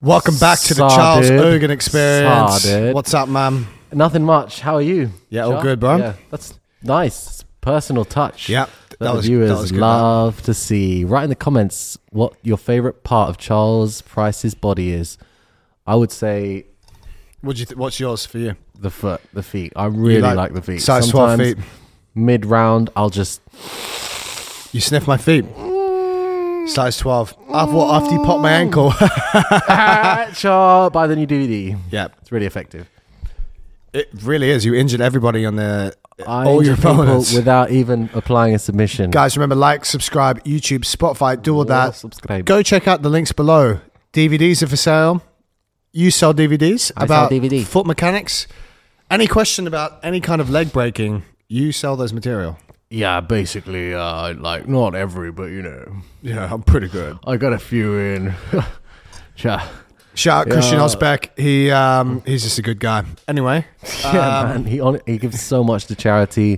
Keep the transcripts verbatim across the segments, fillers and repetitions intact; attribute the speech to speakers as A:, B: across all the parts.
A: Welcome back to the
B: Saw,
A: Charles
B: dude.
A: Ogan Experience.
B: Saw, dude.
A: What's up, man?
B: Nothing much. How are you?
A: Yeah, all
B: Sure?
A: good, bro.
B: Yeah, that's nice. It's personal touch.
A: Yeah,
B: that,
A: that
B: the
A: was
B: viewers
A: that was good,
B: love to see. Write in the comments what your favorite part of Charles Price's body is. I would say
A: What you th- what's yours for you?
B: the foot, the feet. I really
A: like
B: like, the feet.
A: Size twelve feet.
B: Mid round, I'll just
A: You sniff my feet. Size twelve. After what? After you pop my ankle.
B: Char buy the new D V D.
A: Yeah,
B: It's really effective.
A: it really is. You injured everybody on the
B: I
A: all your
B: injure people
A: opponents.
B: without even applying a submission.
A: Guys, remember, like, subscribe, YouTube, Spotify, do all that.
B: Subscribe.
A: Go check out the links below. D V Ds are for sale. You sell D V Ds
B: I
A: about
B: sell D V D.
A: foot mechanics. Any question about any kind of leg breaking, you sell those material.
B: Yeah, basically, uh, like not every, but you know,
A: Yeah, I'm pretty good.
B: I got a few in. Cha.
A: Shout out Christian
B: Yeah.
A: Osbeck. He um he's just a good guy. Anyway,
B: Yeah,
A: um,
B: man, he on, he gives so much to charity.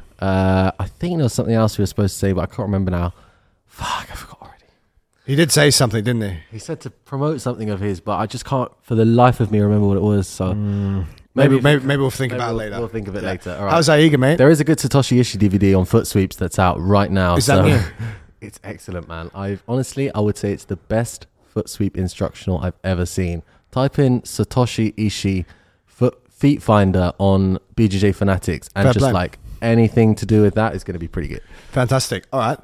B: Uh, I think there was something else we were supposed to say, but I can't remember now. Fuck, I forgot already.
A: he did say something, didn't he?
B: He said to promote something of his, but I just can't, for the life of me, remember what it was. So
A: Maybe
B: Maybe-
A: maybe, maybe we'll think
B: maybe
A: about
B: we'll,
A: it later.
B: We'll think of it
A: Yeah.
B: later. All right.
A: How's Aiga, mate?
B: There is a good Satoshi Ishii D V D on foot sweeps that's out right now.
A: Is that
B: so
A: new?
B: It's excellent, man. I honestly, I would say it's the best foot sweep instructional I've ever seen. Type in Satoshi Ishii foot feet finder on B J J Fanatics, and
A: Fair
B: just
A: play.
B: like anything to do with that is going to be pretty good.
A: Fantastic. All right.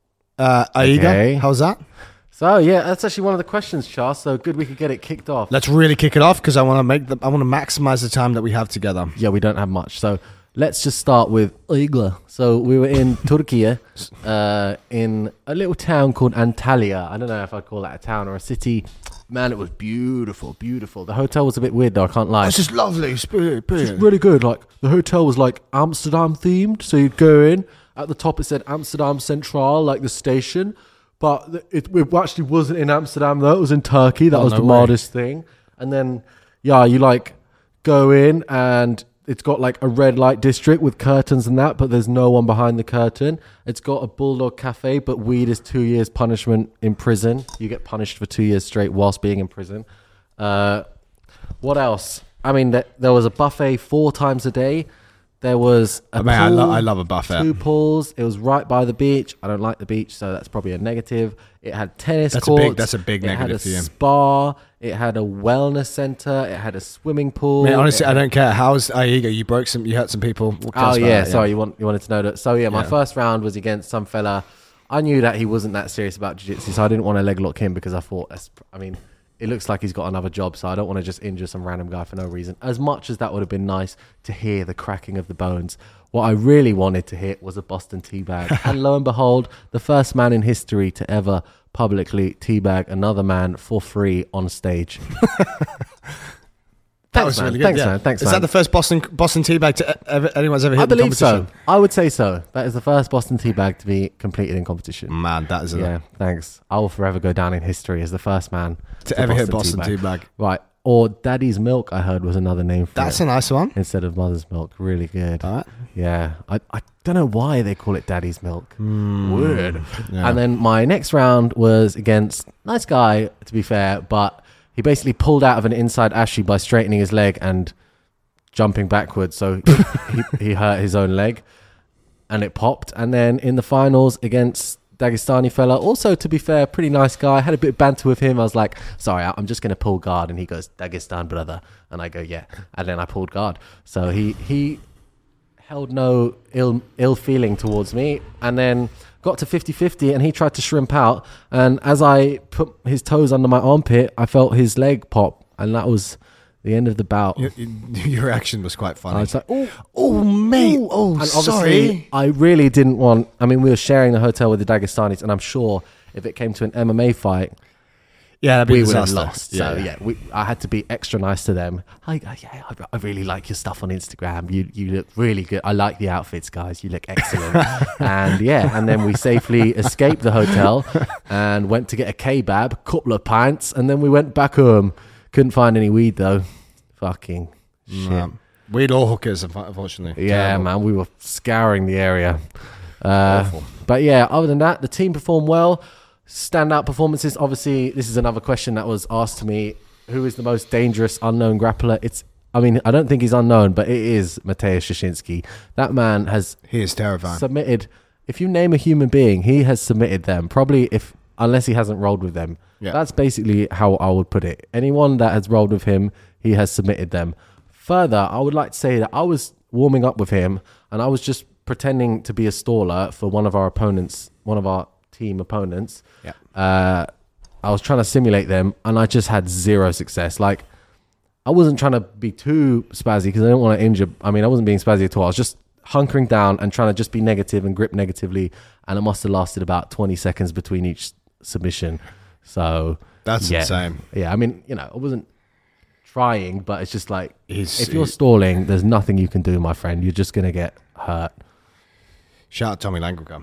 A: Uh, Aiga,
B: Okay.
A: how's that?
B: So yeah, that's actually one of the questions, Charles. So good, we could get it kicked off.
A: Let's really kick it off because I want to make the I want to maximize the time that we have together.
B: Yeah, we don't have much. So let's just start with Igla. So we were in Turkey, uh, in a little town called Antalya. I don't know if I'd call that a town or a city. Man, it was beautiful, beautiful. The hotel was a bit weird though, I can't lie.
A: It's just lovely. It's brilliant.
B: It's
A: brilliant.
B: really good. Like the hotel was like Amsterdam themed. So you'd go in, at the top it said Amsterdam Central, like the station. But it, it actually wasn't in Amsterdam though. It was in Turkey. That
A: Oh,
B: was
A: no
B: the
A: way.
B: maddest thing. And then, yeah, you like go in and it's got like a red light district with curtains and that, but there's no one behind the curtain. It's got a bulldog cafe, but weed is two years punishment in prison. You get punished for two years straight whilst being in prison. Uh, what else? I mean, th- there was a buffet four times a day. There was a
A: Oh, man, I,
B: pool,
A: lo- I love a buffet.
B: two pools. It was right by the beach. I don't like the beach, so that's probably a negative. It had tennis
A: That's a
B: courts.
A: big- that's a big
B: it had
A: negative
B: a
A: for you.
B: spa. It had a wellness center. It had a swimming pool.
A: Man, honestly,
B: It
A: I don't care. How's Aiga? You broke some. You hurt some people. What
B: Oh
A: else about
B: yeah,
A: that?
B: sorry. You want you wanted to know that. So yeah, my
A: Yeah.
B: first round was against some fella. I knew that he wasn't that serious about jiu-jitsu, so I didn't want to leg lock him because I thought, that's, I mean, it looks like he's got another job, so I don't want to just injure some random guy for no reason. As much as that would have been nice to hear the cracking of the bones, what I really wanted to hit was a Boston teabag. And lo and behold, the first man in history to ever publicly teabag another man for free on stage.
A: That
B: Thanks,
A: was
B: man.
A: really good.
B: Thanks,
A: yeah.
B: man. Thanks,
A: Is
B: man.
A: that the first Boston Boston teabag to e- ever, anyone's ever hit
B: I
A: in the
B: believe so.
A: competition?
B: I would say so. That is the first Boston teabag to be completed in competition.
A: Man, that is a,
B: Yeah, thanks. I will forever go down in history as the first man
A: to ever hit Boston teabag.
B: teabag. Right. Or Daddy's Milk, I heard, was another name for
A: That's
B: it
A: a nice one.
B: instead of Mother's Milk. Really good.
A: All right.
B: Yeah. I, I don't know why they call it Daddy's Milk. Weird.
A: Yeah.
B: And then my next round was against nice guy, to be fair, but he basically pulled out of an inside ashi by straightening his leg and jumping backwards. So he, he hurt his own leg and it popped. And then in the finals against Dagestani fella, also to be fair, pretty nice guy. I had a bit of banter with him. I was like, sorry, I'm just going to pull guard. And he goes, Dagestan, brother. And I go, yeah. And then I pulled guard. So he he held no ill ill feeling towards me. And then got to fifty-fifty and he tried to shrimp out. And as I put his toes under my armpit, I felt his leg pop. And that was the end of the bout.
A: Your, your reaction was quite
B: I
A: funny.
B: was like, oh,
A: Oh, mate.
B: Ooh.
A: Oh,
B: and obviously,
A: sorry.
B: I really didn't want. I mean, we were sharing the hotel with the Dagestanis, and I'm sure if it came to an M M A fight,
A: Yeah, that'd be
B: we
A: a
B: would have
A: disaster.
B: lost. So yeah, we, I had to be extra nice to them. I, I, yeah, I, I really like your stuff on Instagram. You you look really good. I like the outfits, guys. You look excellent. And yeah, and then we safely escaped the hotel and went to get a kebab, couple of pints, and then we went back home. Couldn't find any weed though. Fucking shit.
A: No. Weed or hookers, unfortunately.
B: Yeah,
A: Terrible.
B: man, we were scouring the area. Uh,
A: Awful.
B: but yeah, other than that, the team performed well. Standout performances. Obviously, this is another question that was asked to me. Who is the most dangerous unknown grappler? It's, I mean, I don't think he's unknown, but it is Mateusz Szczecinski. That man has
A: He is terrifying.
B: submitted, if you name a human being, he has submitted them. Probably if, unless he hasn't rolled with them.
A: Yeah.
B: That's basically how I would put it. Anyone that has rolled with him, he has submitted them. Further, I would like to say that I was warming up with him and I was just pretending to be a staller for one of our opponents, one of our team opponents.
A: Yeah.
B: Uh, I was trying to simulate them and I just had zero success. Like, I wasn't trying to be too spazzy because I didn't want to injure. I mean, I wasn't being spazzy at all. I was just hunkering down and trying to just be negative and grip negatively. And it must have lasted about twenty seconds between each submission. So
A: That's
B: yeah.
A: insane.
B: Yeah, I mean, you know, I wasn't trying, but it's just like,
A: He's,
B: if you're
A: he-
B: stalling, there's nothing you can do, my friend. You're just going to get hurt.
A: Shout out Tommy Langlicum.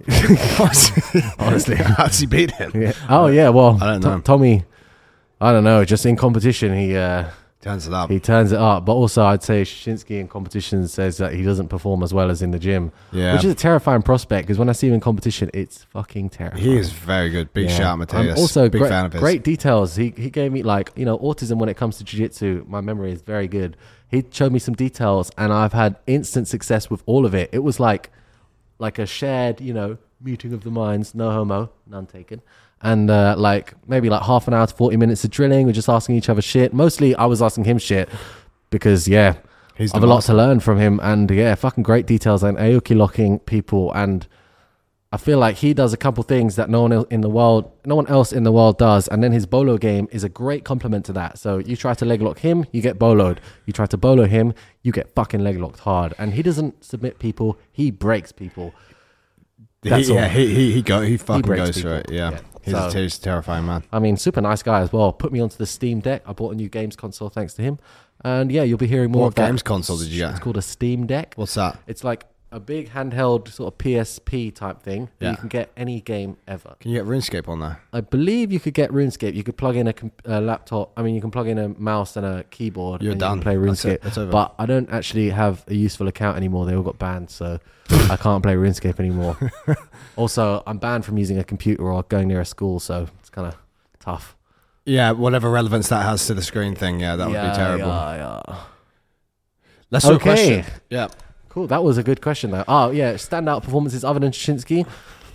B: Honestly.
A: How does he beat him?
B: Yeah. Oh, yeah, well,
A: I don't
B: To-
A: know.
B: Tommy, I don't know, just in competition, he... Uh,
A: Turns it up.
B: He turns it up, but also I'd say Szczecinski in competition says that he doesn't perform as well as in the gym,
A: Yeah.
B: which is a terrifying prospect because when I see him in competition, it's fucking terrifying.
A: He is very good. Big
B: Yeah.
A: shout out,
B: I'm
A: Mateus.
B: also
A: Big
B: great,
A: fan of his.
B: great details. He he gave me like, you know, autism when it comes to jiu-jitsu. My memory is very good. He showed me some details and I've had instant success with all of it. It was like like a shared, you know, meeting of the minds, no homo, none taken. And uh, like maybe like half an hour to forty minutes of drilling. We're just asking each other shit. Mostly I was asking him shit because, yeah,
A: He's
B: I have
A: the
B: a lot
A: master.
B: to learn from him. And yeah, fucking great details and Aoki locking people. And I feel like he does a couple things that no one else in the world, no one else in the world does. And then his bolo game is a great complement to that. So you try to leg lock him, you get boloed. You try to bolo him, you get fucking leg locked hard. And he doesn't submit people, he breaks people. That's
A: he, yeah,
B: all.
A: he he he go he fucking
B: breaks
A: goes through it.
B: people.
A: Yeah,
B: Yeah.
A: he's,
B: So-
A: a, he's a terrifying man.
B: I mean, super nice guy as well. Put me onto the Steam Deck. I bought a new games console thanks to him. And yeah, you'll be hearing more
A: What
B: of that.
A: games console did you get?
B: It's called a Steam Deck.
A: What's that?
B: It's like a big handheld sort of P S P type thing. Where
A: Yeah.
B: You can get any game ever.
A: Can you get RuneScape on there?
B: I believe you could get RuneScape. You could plug in a, com- a laptop. I mean, you can plug in a mouse and a keyboard.
A: You're
B: and
A: done.
B: You can play
A: That's
B: RuneScape.
A: it. That's over.
B: But I don't actually have a useful account anymore. They all got banned, so I can't play RuneScape anymore. Also, I'm banned from using a computer or going near a school, so it's kind of tough.
A: Yeah, whatever relevance that has to the screen thing. Yeah, that would
B: Yeah,
A: be terrible.
B: yeah, yeah.
A: Let's do a
B: Okay.
A: question. Yeah.
B: Cool. That was a good question, though. Oh, yeah. Standout performances other than Szczecinski.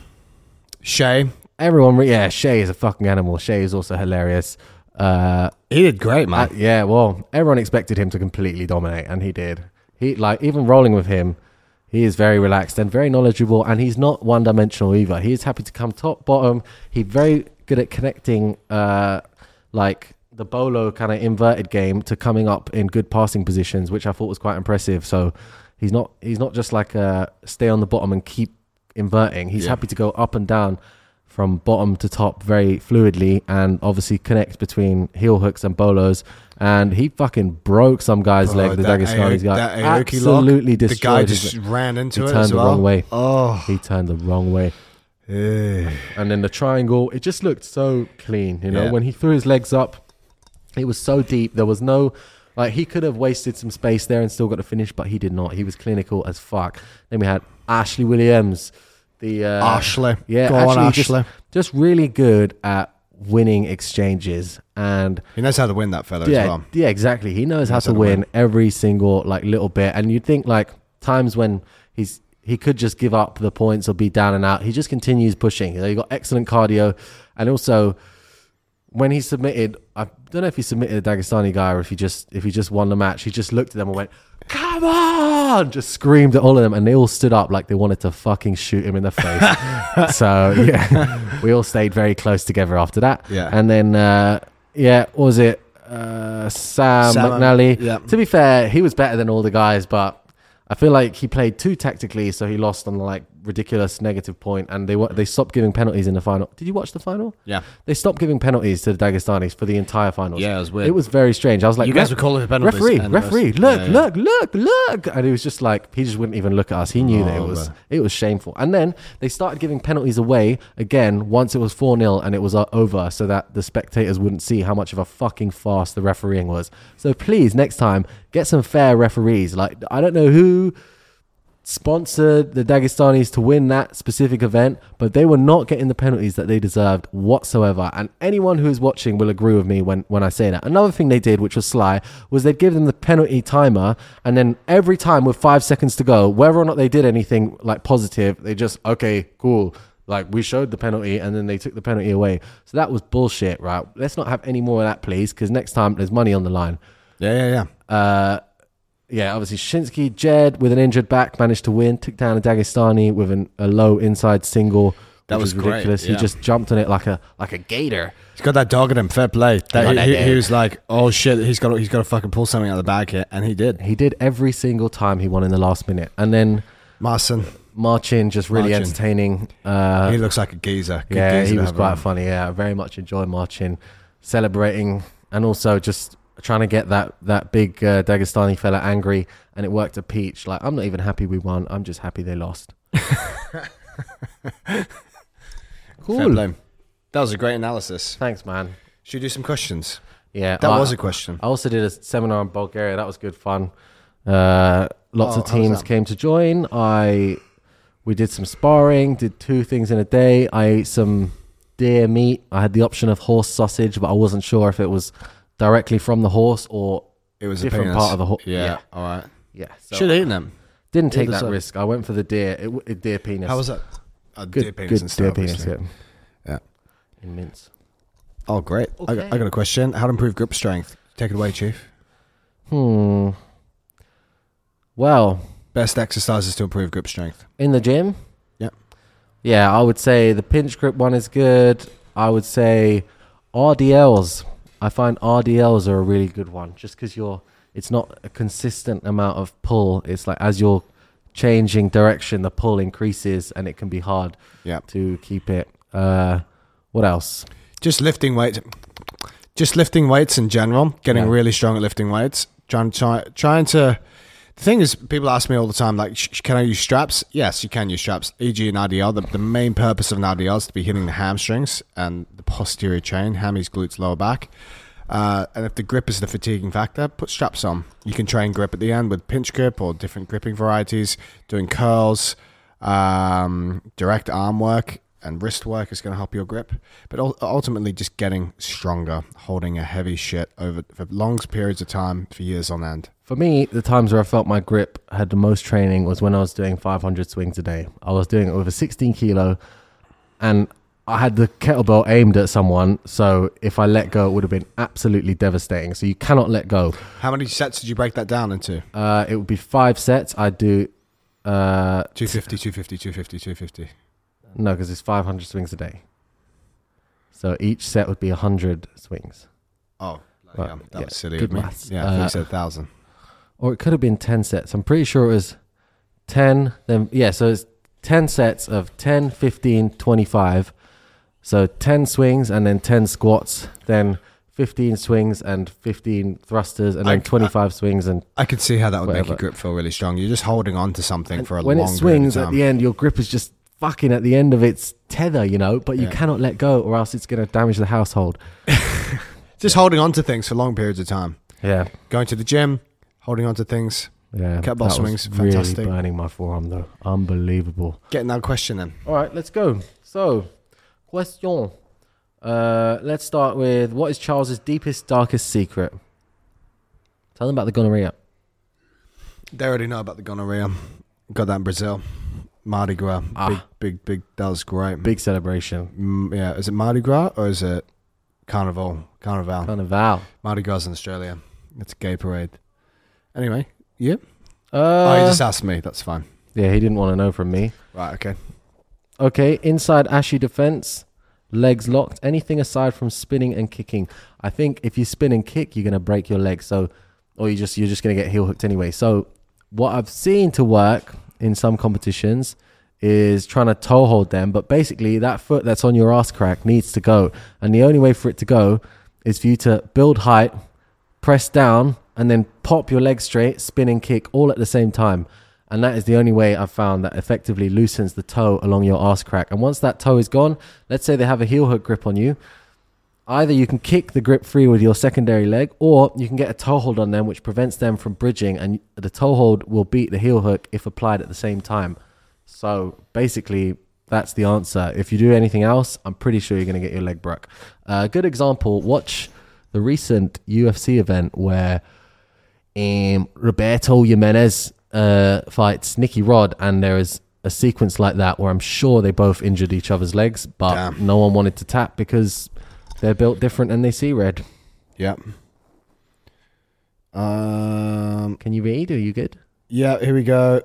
A: Shay,
B: Everyone, re- yeah, Shay is a fucking animal. Shay is also hilarious. Uh,
A: he did great, man.
B: uh, yeah, well, everyone expected him to completely dominate, and he did. He like even rolling with him, he is very relaxed and very knowledgeable, and he's not one dimensional either. He is happy to come top, bottom. He's very good at connecting, uh, like the bolo kind of inverted game to coming up in good passing positions, which I thought was quite impressive. So he's not he's not just like uh, stay on the bottom and keep inverting. He's
A: Yeah.
B: happy to go up and down from bottom to top very fluidly, and obviously connect between heel hooks and bolos. And he fucking broke some guy's
A: Bro,
B: leg, the
A: that
B: Dagestani
A: Aoki-
B: guy.
A: that Aoki lock,
B: Absolutely
A: the
B: destroyed
A: guy
B: his
A: just
B: leg.
A: ran into
B: He
A: it
B: turned
A: as
B: the
A: well.
B: wrong way.
A: Oh,
B: He turned the wrong way.
A: Eh.
B: And then the triangle, it just looked so clean, you know.
A: Yeah.
B: When he threw his legs up, it was so deep. There was no, like, he could have wasted some space there and still got to finish, but he did not. He was clinical as fuck. Then we had Ashley Williams, the uh,
A: Ashley.
B: yeah,
A: Go on,
B: actually just,
A: Ashley.
B: just really good at winning exchanges. And
A: He knows how to win that fellow
B: yeah,
A: as well.
B: yeah, exactly. He knows
A: He
B: how
A: knows
B: to
A: how to
B: win
A: win.
B: every single like little bit. And you'd think like times when he's he could just give up the points or be down and out. He just continues pushing. You know, he got excellent cardio, and also when he submitted, I don't know if he submitted a Dagestani guy or if he just if he just won the match. He just looked at them and went, "Come on!" Just screamed at all of them, and they all stood up like they wanted to fucking shoot him in the face. So yeah, we all stayed very close together after that.
A: Yeah.
B: And then uh, yeah, what was it uh, Sam,
A: Sam,
B: McNally?
A: yeah.
B: To be fair, he was better than all the guys, but I feel like he played too tactically, so he lost on like ridiculous negative point, and they wa- they stopped giving penalties in the final. Did you watch the final?
A: Yeah.
B: They stopped giving penalties to the Dagestanis for the entire finals.
A: Yeah, it was weird.
B: It was very strange. I was like,
A: You guys
B: "Ref-
A: were calling for penalties.
B: referee,
A: and it was-
B: referee, look,
A: yeah, yeah.
B: look, look, look, and he was just like, he just wouldn't even look at us. He knew that it
A: Oh,
B: was
A: man.
B: it was shameful. And then they started giving penalties away again once it was four nil and it was uh, over, so that the spectators wouldn't see how much of a fucking farce the refereeing was. So please, next time, get some fair referees. Like, I don't know who sponsored the Dagestanis to win that specific event, but they were not getting the penalties that they deserved whatsoever. And anyone who is watching will agree with me when, when I say that. Another thing they did, which was sly, was they'd give them the penalty timer, and then every time with five seconds to go, whether or not they did anything like positive, they just, okay, cool. Like, we showed the penalty, and then they took the penalty away. So that was bullshit, right? Let's not have any more of that, please, because next time there's money on the line.
A: Yeah, yeah, yeah.
B: Uh, yeah, obviously Shinsky, Jed with an injured back managed to win, took down a Dagestani with an, a low inside single.
A: That was great,
B: ridiculous.
A: yeah.
B: He just jumped on it like a like a gator.
A: He's got that dog in him. Fair play. That,
B: Got that
A: he,
B: dog.
A: he was like, "Oh shit, he's got to, he's got to fucking pull something out of the bag here," and he did.
B: He did every single time he won in the last minute, and then
A: Marcin,
B: Marcin just really
A: Marcin.
B: entertaining. Uh,
A: he looks like a geezer. Good
B: yeah,
A: geezer
B: he
A: to
B: was
A: have
B: quite
A: around.
B: funny. Yeah, I very much enjoyed Marcin celebrating, and also just trying to get that that big uh, Dagestani fella angry, and it worked a peach. Like, I'm not even happy we won. I'm just happy they lost.
A: Fair
B: Cool.
A: play. That was a great analysis.
B: Thanks, man.
A: Should we do some questions?
B: Yeah,
A: That
B: I,
A: was a question.
B: I also did a seminar in Bulgaria. That was good fun. Uh, lots
A: Oh,
B: of
A: how was
B: teams
A: that?
B: came to join. I we did some sparring, did two things in a day. I ate some deer meat. I had the option of horse sausage, but I wasn't sure if it was directly from the horse or
A: It was
B: different
A: a penis.
B: part of the horse.
A: Yeah,
B: Yeah,
A: all right.
B: yeah. So
A: Should have eaten them.
B: didn't take
A: Yeah,
B: that
A: that's a-
B: risk. I went for the deer. It, w- it deer penis.
A: How was that? A
B: good?
A: deer penis
B: good
A: and stuff,
B: deer penis.
A: obviously.
B: Yeah.
A: Yeah.
B: In mince.
A: Oh, great. I, got,
B: Okay.
A: I got a question. How to improve grip strength? Take it away, Chief.
B: Hmm. Well,
A: Best exercises to improve grip strength.
B: in the gym.
A: Yep.
B: Yeah, I would say the pinch grip one is good. I would say R D Ls. I find R D Ls are a really good one, just because you're. It's not a consistent amount of pull. It's like as you're changing direction, the pull increases, and it can be hard
A: Yeah.
B: to keep it. Uh, what else?
A: Just lifting weights. Just lifting weights in general. Getting
B: Yeah.
A: really strong at lifting weights. Trying, try, trying to. The thing is, people ask me all the time, like, sh- can I use straps? Yes, you can use straps. for example, an R D L. The, the main purpose of an R D L is to be hitting the hamstrings and the posterior chain, hammies, glutes, lower back. Uh, and if the grip is the fatiguing factor, put straps on. You can train grip at the end with pinch grip or different gripping varieties, doing curls, um, direct arm work, and wrist work is going to help your grip. But ul- ultimately, just getting stronger, holding a heavy shit over for long periods of time for years on end.
B: For me, the times where I felt my grip had the most training was when I was doing five hundred swings a day. I was doing it with a sixteen kilo, and I had the kettlebell aimed at someone, so if I let go, it would have been absolutely devastating. So you cannot let go.
A: How many sets did you break that down into?
B: Uh, it would be five sets. I'd do... Uh,
A: two fifty, two fifty, two fifty, two fifty.
B: no, because it's five hundred swings a day. So each set would be one hundred swings.
A: Oh,
B: Well,
A: yeah, that
B: yeah,
A: was silly
B: good
A: of me.
B: maths.
A: Yeah, I thought
B: Uh,
A: you said one thousand.
B: Or it could have been ten sets. I'm pretty sure it was ten. Then yeah, so it's ten sets of ten, fifteen, twenty-five. So ten swings and then ten squats, then fifteen swings and fifteen thrusters, and then
A: I-
B: twenty-five swings. And
A: I could see how that would make
B: whatever.
A: your grip feel really strong. You're just holding on to something for a
B: when
A: long
B: it swings
A: period
B: at
A: of
B: the
A: time.
B: end, your grip is just fucking at the end of its tether, you know. But you
A: Yeah.
B: cannot let go, or else it's going to damage the household.
A: Just holding on to things for long periods of time.
B: Yeah,
A: Going to the gym, holding on to things.
B: yeah.
A: Kettlebell
B: that was
A: swings,
B: really
A: fantastic.
B: burning my forearm though. Unbelievable.
A: Getting that question in.
B: All right, let's go. So, question. Uh, let's start with what is Charles's deepest, darkest secret? Tell them about the gonorrhea.
A: They already know about the gonorrhea. Got that in Brazil. Mardi Gras.
B: Ah.
A: Big, big, big. That was great.
B: Big celebration.
A: Mm, yeah, is it Mardi Gras or is it Carnival? Carnival.
B: Carnival.
A: Mardi Gras in Australia. It's a gay parade. Anyway, yeah.
B: Uh,
A: oh, you just asked me. That's fine.
B: yeah, he didn't want to know from me.
A: Right, okay.
B: Okay, inside Ashy defense, legs locked. Anything aside from spinning and kicking? I think if you spin and kick, you're gonna break your leg. So, or you just you're just gonna get heel hooked anyway. So, what I've seen to work in some competitions is trying to toe hold them. But basically, that foot that's on your ass crack needs to go, and the only way for it to go is for you to build height, press down, and then pop your leg straight, spin and kick all at the same time. And that is the only way I've found that effectively loosens the toe along your arse crack. And once that toe is gone, let's say they have a heel hook grip on you. Either you can kick the grip free with your secondary leg, or you can get a toe hold on them, which prevents them from bridging, and the toe hold will beat the heel hook if applied at the same time. So basically, that's the answer. If you do anything else, I'm pretty sure you're going to get your leg broke. A uh, good example, watch the recent U F C event where um, Roberto Jimenez uh, fights Nicky Rod, and there is a sequence like that where I'm sure they both injured each other's legs, but Damn. no one wanted to tap because they're built different and they see red.
A: Yep. Um,
B: Can you read? Are you good?
A: Yeah, here we go.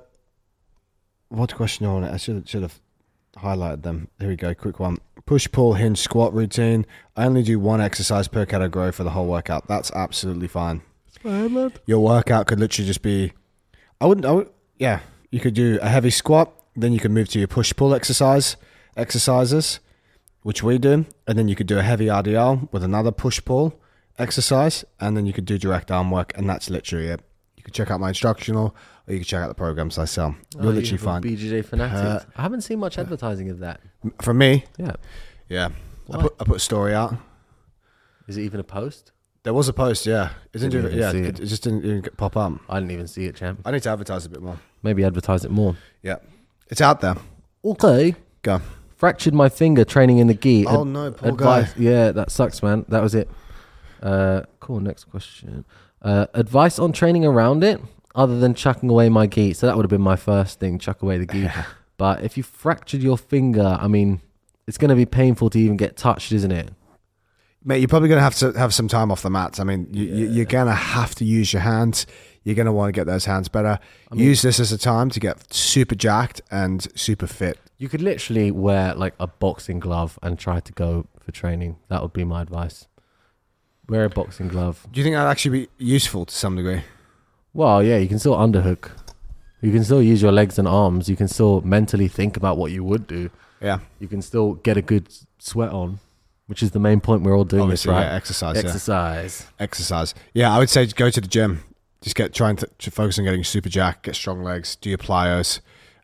A: What question on it? I should should have highlighted them. Here we go. Quick one. Push, pull, hinge, squat routine. I only do one exercise per category for the whole workout. That's absolutely fine.
B: It's fine, man.
A: Your workout could literally just be. I wouldn't. I would. Yeah, you could do a heavy squat. Then you can move to your push, pull exercise exercises, which we do, and then you could do a heavy R D L with another push, pull exercise, and then you could do direct arm work, and that's literally it. You can check out my instructional, or you can check out the programs I sell. You'll
B: oh,
A: literally
B: you
A: find
B: B J J Fanatics.
A: Uh,
B: I haven't seen much advertising of that.
A: From me.
B: Yeah.
A: Yeah.
B: Why?
A: I put I put a story out.
B: Is it even a post?
A: There was a post, yeah. It didn't,
B: Didn't
A: do,
B: even
A: yeah,
B: see
A: it.
B: it.
A: it just didn't even get- pop up.
B: I didn't even see it, champ.
A: I need to advertise a bit more.
B: Maybe advertise it more.
A: Yeah. It's out there.
B: Okay.
A: Go.
B: Fractured my finger training in the gi.
A: Oh
B: Ad-
A: no, poor
B: advice.
A: guy.
B: Yeah, that sucks, man. That was it. Uh, cool. Next question. Uh, advice on training around it, other than chucking away my gi. So that would have been my first thing, chuck away the gi. But if you fractured your finger, I mean, it's going to be painful to even get touched, isn't it?
A: Mate, you're probably going to have to have some time off the mats. I mean, you,
B: Yeah.
A: you're going to have to use your hands. You're going to want to get those hands better.
B: I mean-
A: Use this as a time to get super jacked and super fit.
B: You could literally wear like a boxing glove and try to go for training. That would be my advice. Wear a boxing glove.
A: Do you think that'd actually be useful to some degree?
B: Well, yeah, you can still underhook. You can still use your legs and arms. You can still mentally think about what you would do.
A: Yeah.
B: You can still get a good sweat on, which is the main point we're all doing
A: Obviously,
B: this, right?
A: yeah, exercise.
B: Exercise.
A: Yeah. Exercise. Yeah, I would say go to the gym. Just get trying to, to focus on getting super jacked, get strong legs, do your plyos.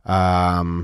A: Um,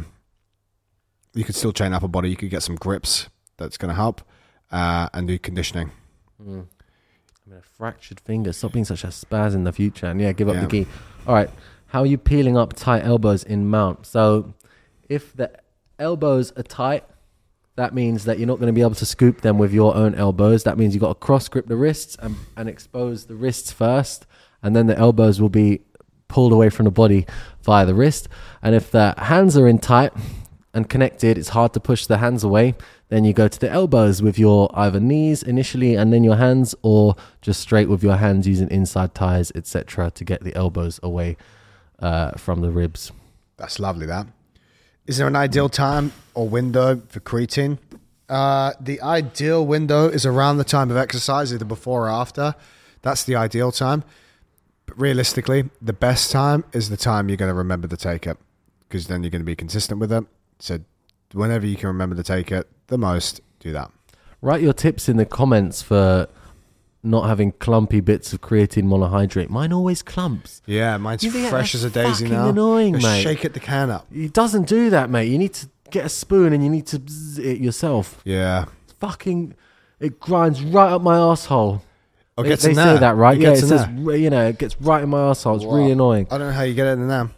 A: you could still train upper body. You could get some grips. That's going to help. Uh, and do conditioning.
B: Mm. I mean, a fractured finger. Stop being such a spaz in the future. And yeah, give up
A: Yeah.
B: the gi. All right. How are you peeling up tight elbows in mount? So if the elbows are tight, that means that you're not going to be able to scoop them with your own elbows. That means you've got to cross grip the wrists and, and expose the wrists first. And then the elbows will be pulled away from the body via the wrist. And if the hands are in tight and connected, it's hard to push the hands away. Then you go to the elbows with your either knees initially and then your hands, or just straight with your hands using inside ties, et cetera, to get the elbows away uh, from the ribs.
A: That's lovely, that. Is there an ideal time or window for creatine? Uh, the ideal window is around the time of exercise, either before or after. That's the ideal time. But realistically, the best time is the time you're going to remember to take it, because then you're going to be consistent with it. So whenever you can remember to take it the most, do that.
B: Write your tips in the comments for not having clumpy bits of creatine monohydrate. Mine always clumps.
A: Yeah, mine's
B: You think
A: fresh
B: that's
A: as a daisy
B: fucking
A: now.
B: annoying,
A: Just
B: mate.
A: shake it the can up.
B: It doesn't do that, mate. You need to get a spoon and you need to bzz it yourself.
A: Yeah.
B: It's fucking, it grinds right up my asshole.
A: Oh,
B: They,
A: gets
B: they
A: in
B: say
A: there.
B: that, right?
A: It
B: Yeah,
A: gets
B: it
A: in
B: says,
A: there.
B: you know, it gets right in my arsehole. It's
A: Wow.
B: really annoying.
A: I don't know how you get it in there.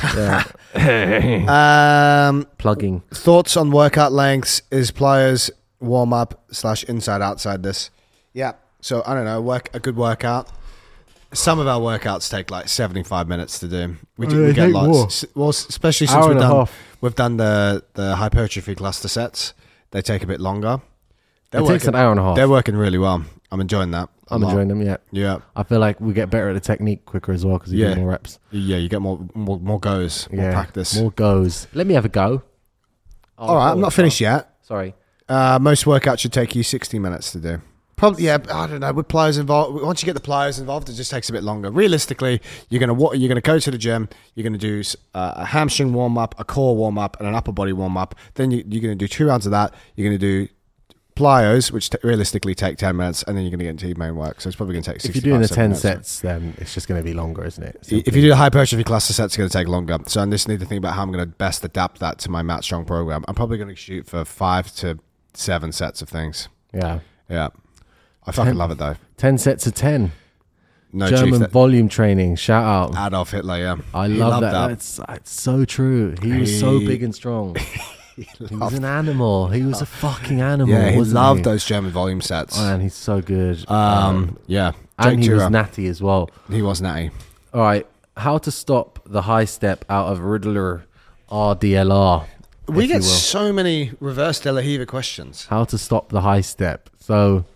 B: Yeah.
A: Um,
B: Plugging.
A: thoughts on workout lengths? Is pliers warm up slash inside outside this? Yeah. So I don't know. Work a good workout. Some of our workouts take like seventy-five minutes to do. We, do,
B: Oh,
A: we
B: they
A: get
B: take
A: lots.
B: more.
A: S- Well, especially since
B: Hour
A: we've
B: and a
A: done
B: half.
A: we've done the the hypertrophy cluster sets. They take a bit longer. They're
B: It takes
A: working,
B: an hour and a half.
A: They're working really well. I'm enjoying that. a
B: I'm
A: lot.
B: enjoying them, yeah.
A: Yeah.
B: I feel like we get better at the technique quicker as well because we
A: Yeah.
B: do more reps.
A: Yeah. You get more more, more goes, more
B: yeah.
A: practice.
B: More goes. Let me have a go. Oh,
A: All right. I'm
B: oh,
A: not finished yet.
B: Sorry.
A: Uh, most workouts should take you sixty minutes to do. Probably, yeah. I don't know. With pliers involved, once you get the pliers involved, it just takes a bit longer. Realistically, you're gonna wa- you're gonna go to the gym. You're gonna do uh, a hamstring warm up, a core warm up, and an upper body warm up. Then you, you're gonna do two rounds of that. You're gonna do plyos, which t- realistically take ten minutes, and then you're gonna get into your main work. So it's probably gonna take.
B: If you're
A: sixty-five,
B: doing the
A: seventy
B: ten
A: minutes.
B: sets, then it's just going to be longer, isn't it?
A: If you do the hypertrophy cluster sets, it's going to take longer. So I just need to think about how I'm going to best adapt that to my Matt Strong program. I'm probably going to shoot for five to seven sets of things.
B: Yeah.
A: Yeah. I fucking
B: ten,
A: love it though.
B: ten sets of ten.
A: No,
B: German
A: Chief, that,
B: volume training. Shout out.
A: Adolf Hitler, yeah.
B: I
A: He
B: love
A: loved
B: that.
A: that.
B: It's, it's so true. He, was so
A: He-
B: big and strong.
A: He,
B: He was an animal. He was a fucking animal.
A: yeah, he
B: wasn't
A: loved
B: he?
A: those German volume sets.
B: Oh, man, he's so good.
A: um, yeah.
B: and
A: Jake
B: he was
A: Tura,
B: natty as well.
A: he was natty.
B: All right. How to stop the high step out of Riddler R D L R.
A: We
B: if you
A: get
B: will.
A: so many reverse De La Riva questions.
B: How to stop the high step. So,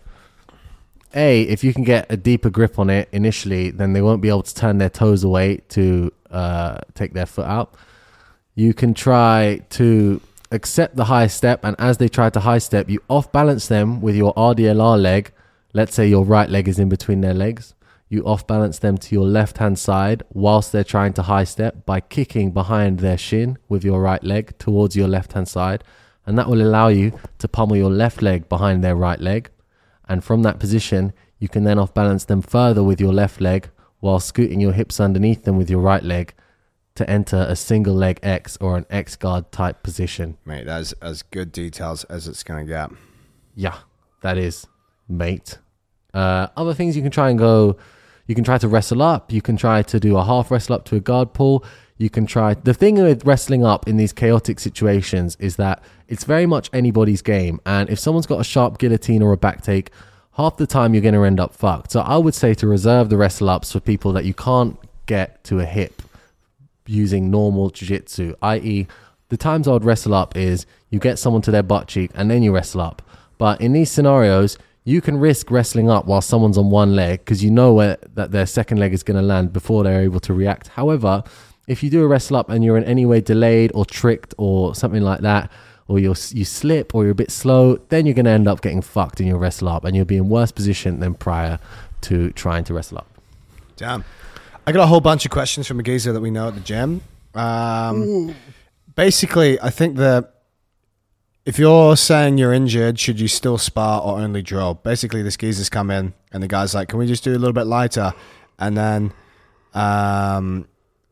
B: A, if you can get a deeper grip on it initially, then they won't be able to turn their toes away to uh, take their foot out. You can try to accept the high step, and as they try to high step, you off balance them with your R D L R leg. Let's say your right leg is in between their legs. You off balance them to your left hand side whilst they're trying to high step by kicking behind their shin with your right leg towards your left hand side. And that will allow you to pummel your left leg behind their right leg. And from that position, you can then off balance them further with your left leg while scooting your hips underneath them with your right leg to enter a single leg X or an X guard type position.
A: Mate, that's as good details as it's going to get.
B: Yeah, that is, mate. Uh, other things you can try and go, you can try to wrestle up. You can try to do a half wrestle up to a guard pull. You can try. The thing with wrestling up in these chaotic situations is that it's very much anybody's game. And if someone's got a sharp guillotine or a back take, half the time you're going to end up fucked. So I would say to reserve the wrestle ups for people that you can't get to a hip using normal jiu-jitsu, that is the times I would wrestle up is you get someone to their butt cheek and then you wrestle up. But in these scenarios, you can risk wrestling up while someone's on one leg because you know where that their second leg is going to land before they're able to react. However, if you do a wrestle up and you're in any way delayed or tricked or something like that, or you're, you slip or you're a bit slow, then you're going to end up getting fucked in your wrestle up and you'll be in worse position than prior to trying to wrestle up.
A: Damn. I got a whole bunch of questions from a geezer that we know at the gym. Um, basically, I think that if you're saying you're injured, should you still spar or only drill? Basically, this geezer's come in and the guy's like, can we just do a little bit lighter? And then um,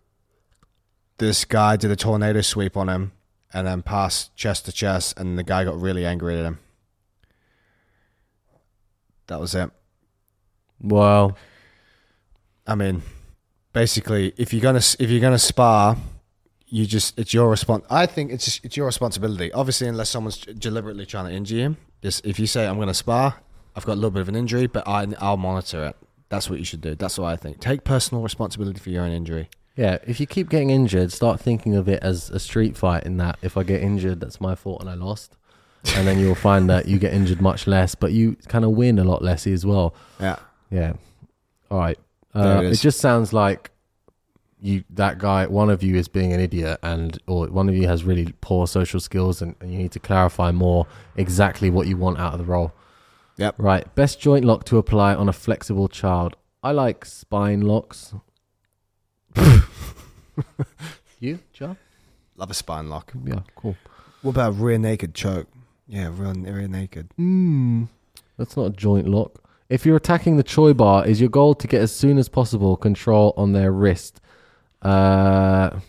A: this guy did a tornado sweep on him and then passed chest to chest, and the guy got really angry at him. That was it.
B: Well,
A: I mean, basically, if you're gonna if you're gonna spar, you just it's your respons. I think it's just, it's your responsibility. Obviously, unless someone's deliberately trying to injure you. Just if you say I'm gonna spar, I've got a little bit of an injury, but I I'll monitor it. That's what you should do. That's what I think. Take personal responsibility for your own injury.
B: yeah, if you keep getting injured, start thinking of it as a street fight in that if I get injured, that's my fault and I lost. And then you'll find that you get injured much less, but you kind of win a lot less as well.
A: Yeah.
B: Yeah. All right.
A: There
B: Uh,
A: it
B: it,
A: is.
B: just sounds like you that guy, one of you is being an idiot, and or one of you has really poor social skills, and, and you need to clarify more exactly what you want out of the role.
A: Yep.
B: Right. Best joint lock to apply on a flexible child. I like spine locks. You, John?
A: Love a spine lock.
B: Yeah, cool.
A: What about rear naked choke? Yeah, rear, rear naked.
B: Mm, that's not a joint lock. If you're attacking the Choi bar, is your goal to get as soon as possible control on their wrist? Uh,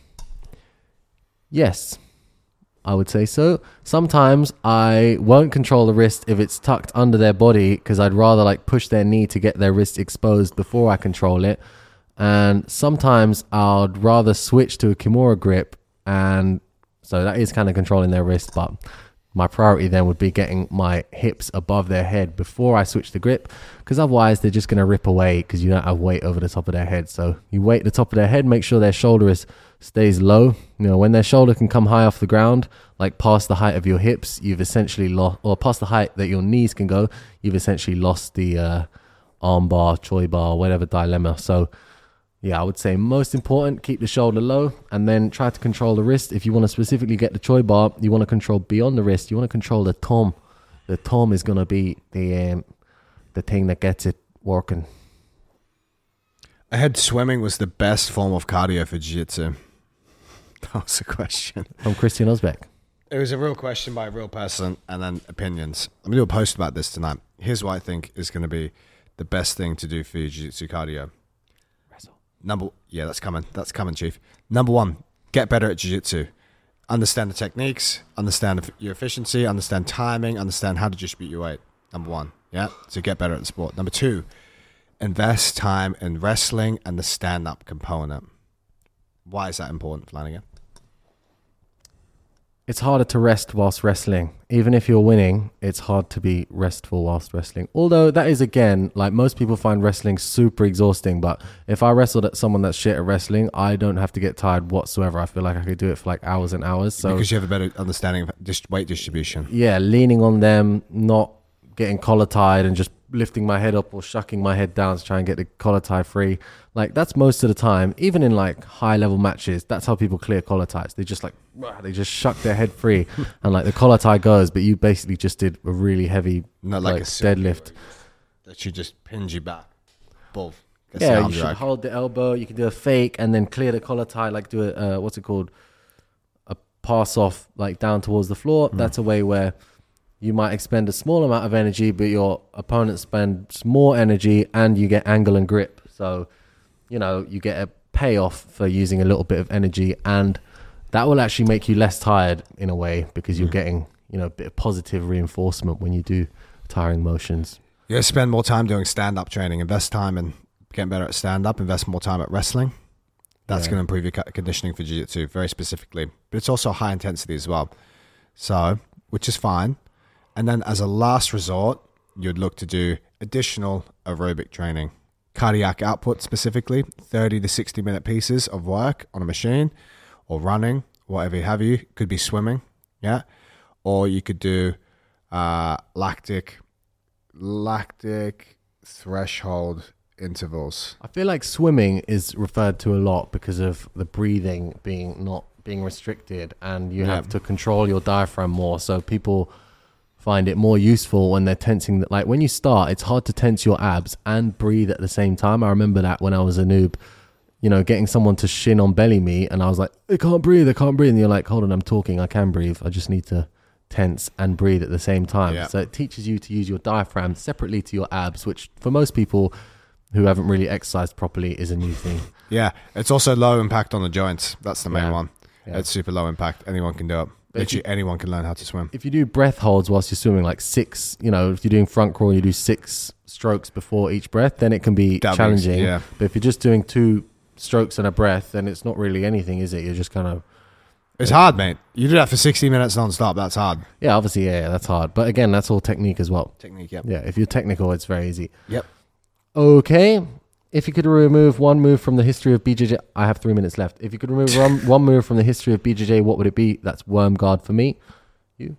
B: yes, I would say so. Sometimes I won't control the wrist if it's tucked under their body because I'd rather like push their knee to get their wrist exposed before I control it. And sometimes I'd rather switch to a Kimura grip, and so that is kind of controlling their wrist, but my priority then would be getting my hips above their head before I switch the grip, because otherwise they're just going to rip away because you don't have weight over the top of their head. So you weight the top of their head, make sure their shoulder is stays low. You know, when their shoulder can come high off the ground, like past the height of your hips, you've essentially lost, or past the height that your knees can go, you've essentially lost the uh, arm bar, Choi bar, whatever dilemma. So yeah, I would say most important, keep the shoulder low and then try to control the wrist. If you want to specifically get the Choi bar, you want to control beyond the wrist. You want to control the tom. The tom is going to be the um, the thing that gets it working.
A: I heard swimming was the best form of cardio for jiu-jitsu. That was a question.
B: From Christian Osbeck.
A: It was a real question by a real person, and then opinions. I'm going to do a post about this tonight. Here's what I think is going to be the best thing to do for your jiu-jitsu cardio. Number, yeah, that's coming. That's coming, Chief. Number one, get better at jiu-jitsu. Understand the techniques, understand your efficiency, understand timing, understand how to distribute your weight. Number one. Yeah, to get better at the sport. Number two, invest time in wrestling and the stand-up component. Why is that important, Flanagan?
B: It's harder to rest whilst wrestling. Even if you're winning, it's hard to be restful whilst wrestling. Although that is, again, like most people find wrestling super exhausting. But if I wrestled at someone that's shit at wrestling, I don't have to get tired whatsoever. I feel like I could do it for like hours and hours. So
A: because you have a better understanding of dis- weight distribution.
B: Yeah, leaning on them, not getting collar tied and just lifting my head up or shucking my head down to try and get the collar tie free. Like that's most of the time, even in like high level matches, that's how people clear collar ties. They just like, they just shuck their head free and like the collar tie goes, but you basically just did a really heavy
A: Not like,
B: like
A: a
B: deadlift.
A: That should just pins you back. Both.
B: Yeah, you should drag. Hold the elbow. You can do a fake and then clear the collar tie, like do a, uh, what's it called? A pass off like down towards the floor. Mm. That's a way where you might expend a small amount of energy, but your opponent spends more energy and you get angle and grip. So, you know, you get a payoff for using a little bit of energy, and that will actually make you less tired in a way because you're mm. getting, you know, a bit of positive reinforcement when you do tiring motions.
A: You gotta spend more time doing stand-up training, invest time in getting better at stand-up, invest more time at wrestling. That's yeah. going to improve your conditioning for jiu-jitsu very specifically. But it's also high intensity as well. So, which is fine. And then as a last resort, you'd look to do additional aerobic training. Cardiac output specifically, thirty to sixty minute pieces of work on a machine or running, whatever have you. Could be swimming, yeah? Or you could do uh, lactic, lactic threshold intervals.
B: I feel like swimming is referred to a lot because of the breathing being not being restricted, and you yeah. have to control your diaphragm more. So people find it more useful when they're tensing. Like when you start, it's hard to tense your abs and breathe at the same time. I remember that when I was a noob, you know, getting someone to shin on belly me, and I was like, I can't breathe, I can't breathe. And you're like, hold on, I'm talking, I can breathe. I just need to tense and breathe at the same time. Yeah. So it teaches you to use your diaphragm separately to your abs, which for most people who haven't really exercised properly is a new thing.
A: Yeah, it's also low impact on the joints. That's the main
B: Yeah.
A: one.
B: Yeah.
A: It's super low impact. Anyone can do it.
B: But
A: Literally
B: you-
A: anyone can learn how to swim.
B: If you do breath holds whilst you're swimming, like six, you know, if you're doing front crawl, you do six strokes before each breath, then it can be
A: That means-
B: challenging.
A: yeah.
B: But if you're just doing two strokes and a breath, then it's not really anything, is it? You're just kind of,
A: It's hard, mate. You do that for sixty minutes non-stop. That's hard.
B: yeah, obviously, yeah, yeah, that's hard. But again, that's all technique as well.
A: Technique, yep.
B: Yeah, if you're technical, it's very easy.
A: Yep.
B: Okay. If you could remove one move from the history of B J J, I have three minutes left. If you could remove one, one move from the history of B J J, what would it be? That's worm guard for me. You?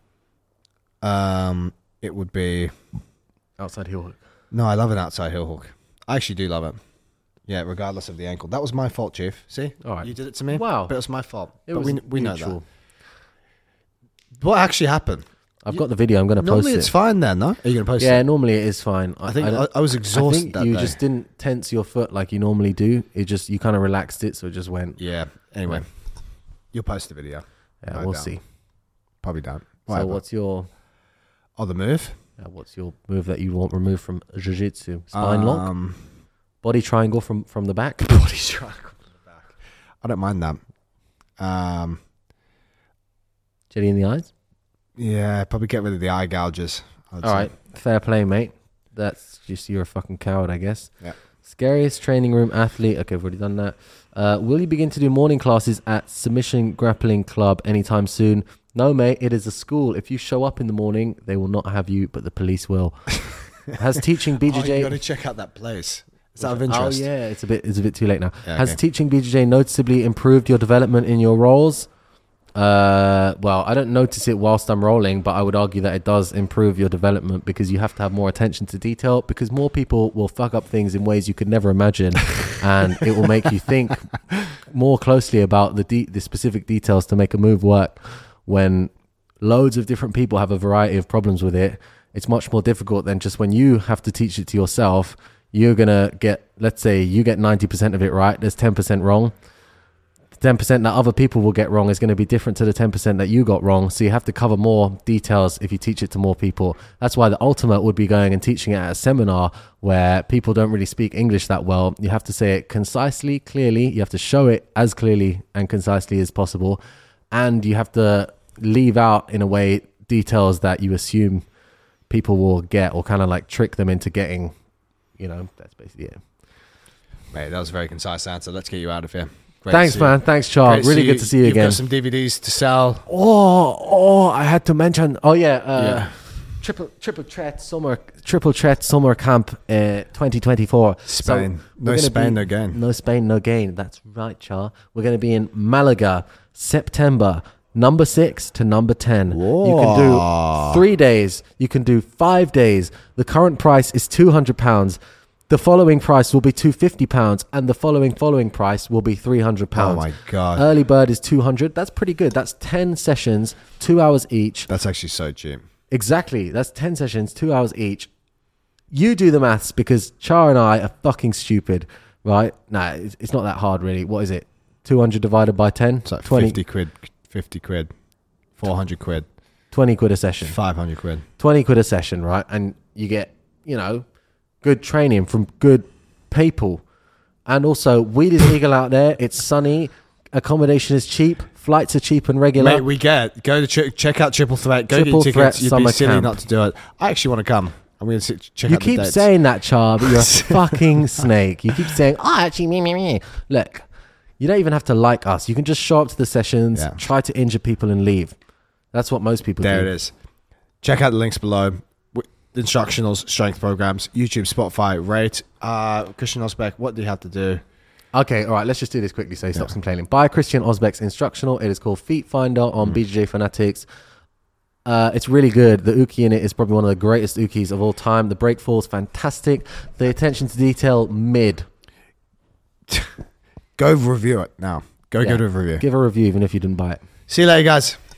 A: Um, it would be...
B: Outside heel hook.
A: No, I love an outside heel hook. I actually do love it. Yeah, regardless of the ankle. That was my fault, Chief. See?
B: All right.
A: You did it to me.
B: Wow.
A: But it was my fault.
B: It
A: but
B: was
A: we, we know
B: mutual.
A: that. What actually happened?
B: I've
A: You-
B: got the video. I'm going to post
A: Normally
B: it.
A: it's fine then, no? Are you going to post
B: Yeah,
A: it?
B: normally it is fine.
A: I think I,
B: don't-
A: I was exhausted
B: I think
A: that
B: you
A: day.
B: just didn't tense your foot like you normally do. It just, you kind of relaxed it, so it just went.
A: Yeah. Anyway, you'll post the video.
B: Yeah,
A: No
B: we'll
A: doubt.
B: see.
A: Probably don't.
B: So
A: Whatever.
B: what's your
A: Oh, the move?
B: uh, what's your move that you want removed from jiu-jitsu? Spine lock?
A: Um,
B: Body triangle from, from the back?
A: body triangle from the back. I don't mind that. Um,
B: Jelly in the eyes?
A: yeah, probably get rid of the eye gouges. I'd
B: All
A: say.
B: right, fair play, mate. That's just, you're a fucking coward, I guess.
A: Yeah.
B: Scariest training room athlete. Okay, we've already done that. Uh, will you begin to do morning classes at Submission Grappling Club anytime soon? No, mate, it is a school. If you show up in the morning, they will not have you, but the police will. Has teaching B J J...
A: Oh, you got to check out that place. Is that of interest?
B: Oh, yeah, it's a bit, it's a bit too late now.
A: Yeah,
B: Has
A: okay.
B: teaching B J J noticeably improved your development in your roles? Uh, well, I don't notice it whilst I'm rolling, but I would argue that it does improve your development because you have to have more attention to detail, because more people will fuck up things in ways you could never imagine, and it will make you think more closely about the de- the specific details to make a move work. When loads of different people have a variety of problems with it, it's much more difficult than just when you have to teach it to yourself. You're gonna get, let's say you get ninety percent of it right, there's ten percent wrong. ten percent that other people will get wrong is going to be different to the ten percent that you got wrong. So you have to cover more details if you teach it to more people. That's why the ultimate would be going and teaching it at a seminar where people don't really speak English that well. You have to say it concisely, clearly. You have to show it as clearly and concisely as possible. And you have to leave out, in a way, details that you assume people will get, or kind of like trick them into getting, you know, that's basically it.
A: Mate, that was a very concise answer. Let's get you out of here. Great
B: Thanks,
A: to see you.
B: man. Thanks, Charles.
A: Great
B: Really good to see you
A: You've
B: again.
A: got some D V Ds to sell.
B: Oh, oh, I had to mention. Oh yeah, uh,
A: Yeah.
B: triple triple threat summer triple threat summer camp, uh, twenty twenty-four.
A: Spain.
B: So
A: No
B: we're gonna
A: Spain,
B: be-
A: no gain.
B: No Spain, no gain. That's right, Char. We're going to be in Malaga, September, number six to number ten. You can
A: Whoa.
B: do three days. You can do five days. The current price is two hundred pounds. The following price will be two hundred fifty pounds, and the following following price will be three hundred
A: Oh
B: pounds.
A: my God.
B: Early bird is two hundred. That's pretty good. That's ten sessions, two hours each.
A: That's actually so cheap.
B: Exactly. That's ten sessions, two hours each. You do the maths because Char and I are fucking stupid, right? Nah, it's, it's not that hard, really. What is it? two hundred divided by ten?
A: It's like
B: twenty,
A: fifty quid, fifty quid, four hundred quid,
B: twenty quid a session.
A: five hundred quid.
B: twenty quid a session, right? And you get, you know, good training from good people. And also, weed is legal out there. It's sunny. Accommodation is cheap. Flights are cheap and regular.
A: Mate, we get. Go to ch- check out Triple Threat. Go
B: Triple
A: get your tickets.
B: Threat
A: You'd
B: Summer
A: be silly
B: Camp.
A: not to do it. I actually want to come. I'm going to check
B: You
A: out the
B: keep
A: dates.
B: saying that, Char, but you're a fucking snake. You keep saying, oh, actually, me, me, me. Look, you don't even have to like us. You can just show up to the sessions,
A: Yeah.
B: try to injure people and leave. That's what most people
A: There
B: do.
A: it is. Check out the links below. W- Instructionals, strength programs, YouTube, Spotify, rate. Uh, Christian Osbeck, what do you have to do?
B: Okay, all right, let's just do this quickly so he stops complaining. Buy Christian Osbeck's instructional. It is called Feet Finder on
A: Mm.
B: B J J Fanatics. Uh, it's really good. The uki in it is probably one of the greatest ukis of all time. The break falls fantastic. The attention to detail, mid.
A: Go review it now. Go
B: Yeah.
A: give it a review.
B: Give a review even if you didn't buy it.
A: See you later, guys.